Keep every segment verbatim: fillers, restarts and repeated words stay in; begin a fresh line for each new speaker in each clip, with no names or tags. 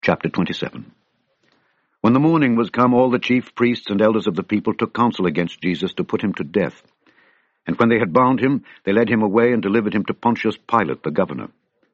Chapter twenty-seven. When the morning was come, all the chief priests and elders of the people took counsel against Jesus to put him to death. And when they had bound him, they led him away and delivered him to Pontius Pilate the governor.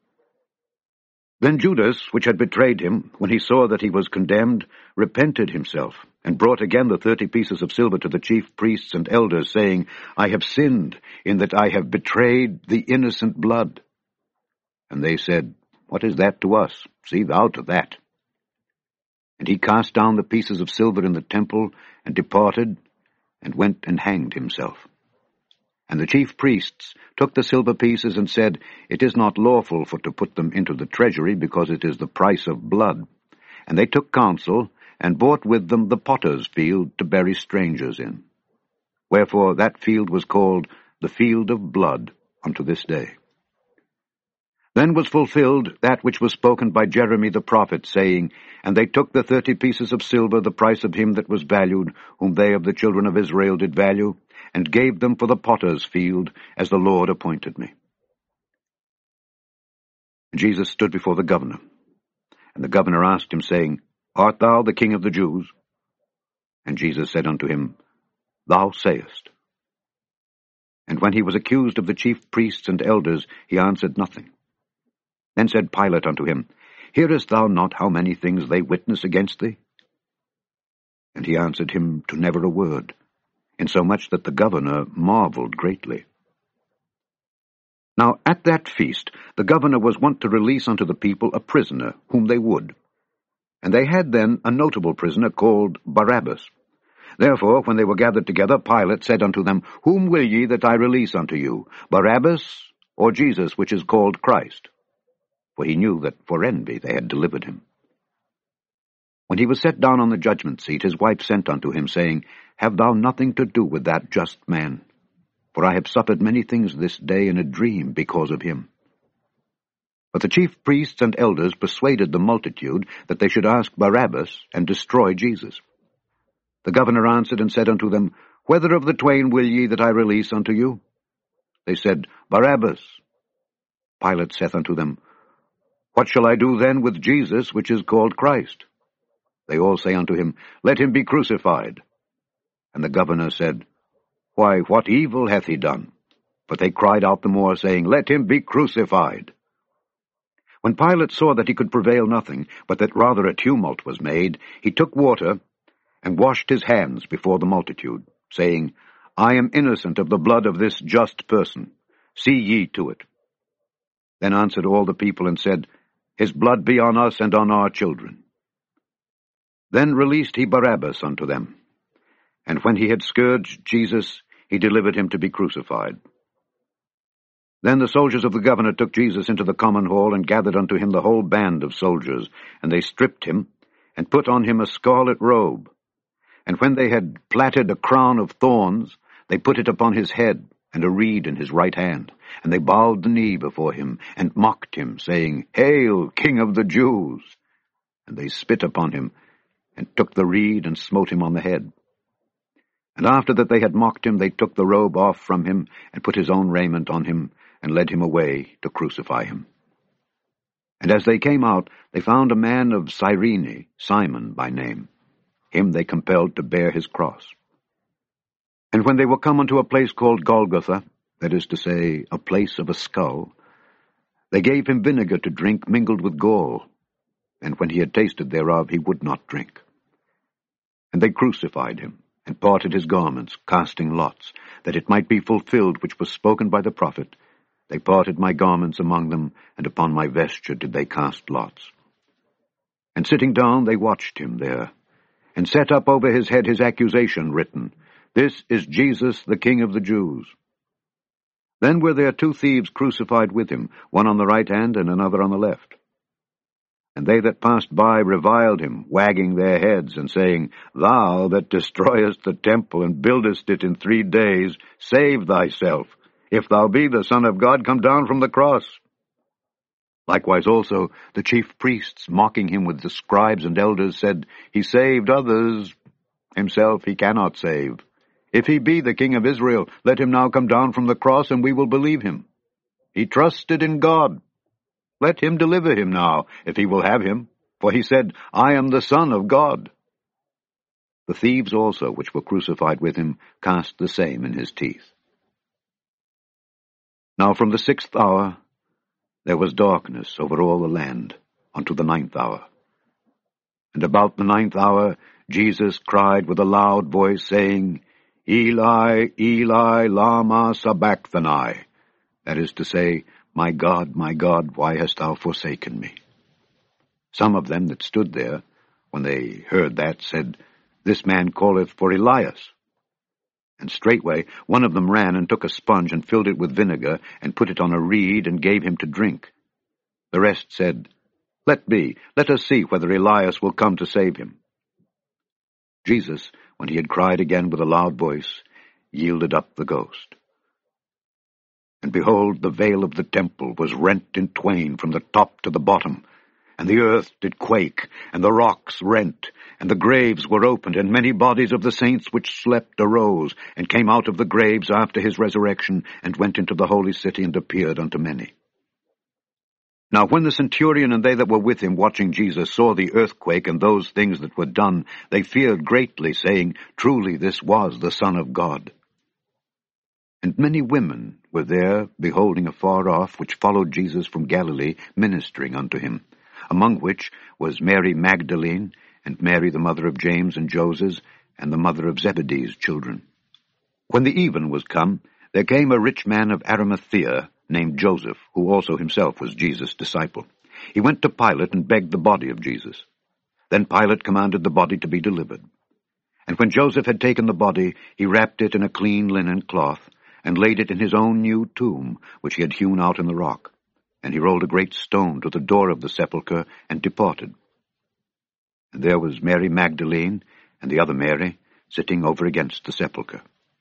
Then Judas, which had betrayed him, when he saw that he was condemned, repented himself, and brought again the thirty pieces of silver to the chief priests and elders, saying, I have sinned in that I have betrayed the innocent blood. And they said, What is that to us? See thou to that. And he cast down the pieces of silver in the temple, and departed, and went and hanged himself. And the chief priests took the silver pieces, and said, It is not lawful for to put them into the treasury, because it is the price of blood. And they took counsel, and bought with them the potter's field to bury strangers in. Wherefore that field was called the field of blood unto this day. Then was fulfilled that which was spoken by Jeremy the prophet, saying, And they took the thirty pieces of silver, the price of him that was valued, whom they of the children of Israel did value, and gave them for the potter's field, as the Lord appointed me. And Jesus stood before the governor. And the governor asked him, saying, Art thou the King of the Jews? And Jesus said unto him, Thou sayest. And when he was accused of the chief priests and elders, he answered nothing. Then said Pilate unto him, Hearest thou not how many things they witness against thee? And he answered him to never a word, insomuch that the governor marveled greatly. Now at that feast the governor was wont to release unto the people a prisoner, whom they would. And they had then a notable prisoner called Barabbas. Therefore, when they were gathered together, Pilate said unto them, Whom will ye that I release unto you, Barabbas, or Jesus, which is called Christ? For he knew that for envy they had delivered him. When he was set down on the judgment seat, his wife sent unto him, saying, Have thou nothing to do with that just man? For I have suffered many things this day in a dream because of him. But the chief priests and elders persuaded the multitude that they should ask Barabbas and destroy Jesus. The governor answered and said unto them, Whether of the twain will ye that I release unto you? They said, Barabbas. Pilate saith unto them, What shall I do then with Jesus, which is called Christ? They all say unto him, Let him be crucified. And the governor said, Why, what evil hath he done? But they cried out the more, saying, Let him be crucified. When Pilate saw that he could prevail nothing, but that rather a tumult was made, he took water, and washed his hands before the multitude, saying, I am innocent of the blood of this just person. See ye to it. Then answered all the people, and said, His blood be on us and on our children. Then released he Barabbas unto them. And when he had scourged Jesus, he delivered him to be crucified. Then the soldiers of the governor took Jesus into the common hall, and gathered unto him the whole band of soldiers. And they stripped him, and put on him a scarlet robe. And when they had plaited a crown of thorns, they put it upon his head, and a reed in his right hand. And they bowed the knee before him, and mocked him, saying, Hail, King of the Jews! And they spit upon him, and took the reed, and smote him on the head. And after that they had mocked him, they took the robe off from him, and put his own raiment on him, and led him away to crucify him. And as they came out, they found a man of Cyrene, Simon by name. Him they compelled to bear his cross. And when they were come unto a place called Golgotha, that is to say, a place of a skull, they gave him vinegar to drink mingled with gall, and when he had tasted thereof, he would not drink. And they crucified him, and parted his garments, casting lots, that it might be fulfilled which was spoken by the prophet, They parted my garments among them, and upon my vesture did they cast lots. And sitting down they watched him there, and set up over his head his accusation written, This is Jesus, the King of the Jews. Then were there two thieves crucified with him, one on the right hand and another on the left. And they that passed by reviled him, wagging their heads, and saying, Thou that destroyest the temple and buildest it in three days, save thyself. If thou be the Son of God, come down from the cross. Likewise also the chief priests, mocking him with the scribes and elders, said, He saved others, himself he cannot save. If he be the King of Israel, let him now come down from the cross, and we will believe him. He trusted in God. Let him deliver him now, if he will have him, for he said, I am the Son of God. The thieves also, which were crucified with him, cast the same in his teeth. Now from the sixth hour there was darkness over all the land unto the ninth hour. And about the ninth hour Jesus cried with a loud voice, saying, Eli, Eli, lama sabachthani. That is to say, My God, my God, why hast thou forsaken me? Some of them that stood there, when they heard that, said, This man calleth for Elias. And straightway one of them ran and took a sponge and filled it with vinegar and put it on a reed and gave him to drink. The rest said, Let be, let us see whether Elias will come to save him. Jesus, when he had cried again with a loud voice, yielded up the ghost. And behold, the veil of the temple was rent in twain from the top to the bottom, and the earth did quake, and the rocks rent, and the graves were opened, and many bodies of the saints which slept arose, and came out of the graves after his resurrection, and went into the holy city, and appeared unto many. Now when the centurion and they that were with him watching Jesus saw the earthquake and those things that were done, they feared greatly, saying, Truly this was the Son of God. And many women were there, beholding afar off, which followed Jesus from Galilee, ministering unto him, among which was Mary Magdalene, and Mary the mother of James and Joses, and the mother of Zebedee's children. When the even was come, there came a rich man of Arimathea, named Joseph, who also himself was Jesus' disciple. He went to Pilate and begged the body of Jesus. Then Pilate commanded the body to be delivered. And when Joseph had taken the body, he wrapped it in a clean linen cloth, and laid it in his own new tomb, which he had hewn out in the rock. And he rolled a great stone to the door of the sepulchre, and departed. And there was Mary Magdalene, and the other Mary, sitting over against the sepulchre.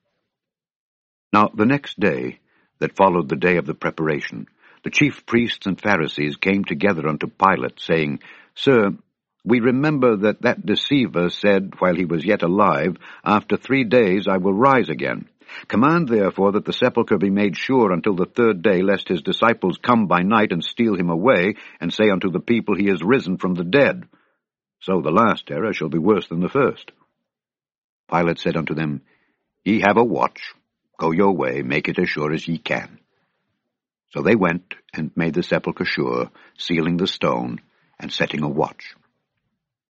Now the next day, that followed the day of the preparation, the chief priests and Pharisees came together unto Pilate, saying, Sir, we remember that that deceiver said, while he was yet alive, After three days I will rise again. Command therefore that the sepulchre be made sure until the third day, lest his disciples come by night and steal him away, and say unto the people, He is risen from the dead. So the last error shall be worse than the first. Pilate said unto them, Ye have a watch. Go your way, make it as sure as ye can. So they went and made the sepulchre sure, sealing the stone, and setting a watch.